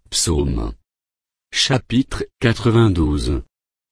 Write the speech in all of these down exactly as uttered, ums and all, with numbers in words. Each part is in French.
Psaume. Chapitre quatre-vingt-douze.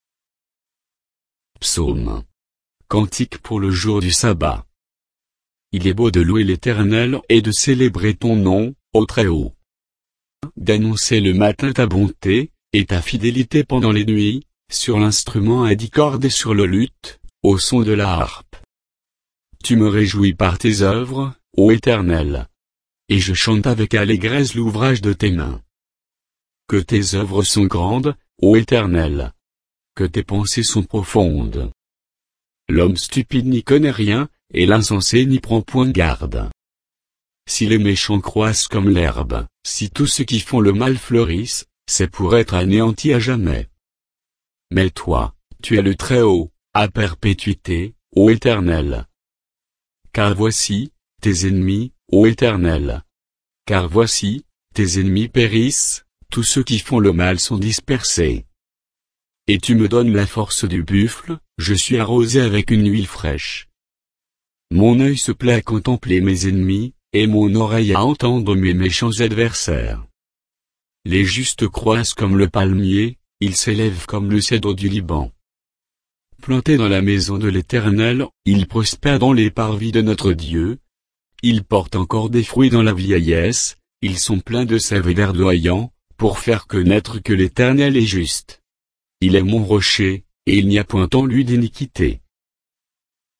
Psaume. Cantique pour le jour du sabbat. Il est beau de louer l'Éternel et de célébrer ton nom, ô Très-Haut. D'annoncer le matin ta bonté, et ta fidélité pendant les nuits, sur l'instrument à dix cordes et sur le luth, au son de la harpe. Tu me réjouis par tes œuvres, ô Éternel. Et je chante avec allégresse l'ouvrage de tes mains. Que tes œuvres sont grandes, ô Éternel. Que tes pensées sont profondes. L'homme stupide n'y connaît rien, et l'insensé n'y prend point garde. Si les méchants croissent comme l'herbe, si tous ceux qui font le mal fleurissent, c'est pour être anéantis à jamais. Mais toi, tu es le Très-Haut, à perpétuité, ô Éternel. Car voici, tes ennemis, ô Éternel. Car voici, tes ennemis périssent, tous ceux qui font le mal sont dispersés. Et tu me donnes la force du buffle, je suis arrosé avec une huile fraîche. Mon œil se plaît à contempler mes ennemis, et mon oreille à entendre mes méchants adversaires. Les justes croissent comme le palmier, ils s'élèvent comme le cèdre du Liban. Plantés dans la maison de l'Éternel, ils prospèrent dans les parvis de notre Dieu. Ils portent encore des fruits dans la vieillesse, ils sont pleins de sève et verdoyants, pour faire connaître que l'Éternel est juste. Il est mon rocher, et il n'y a point en lui d'iniquité.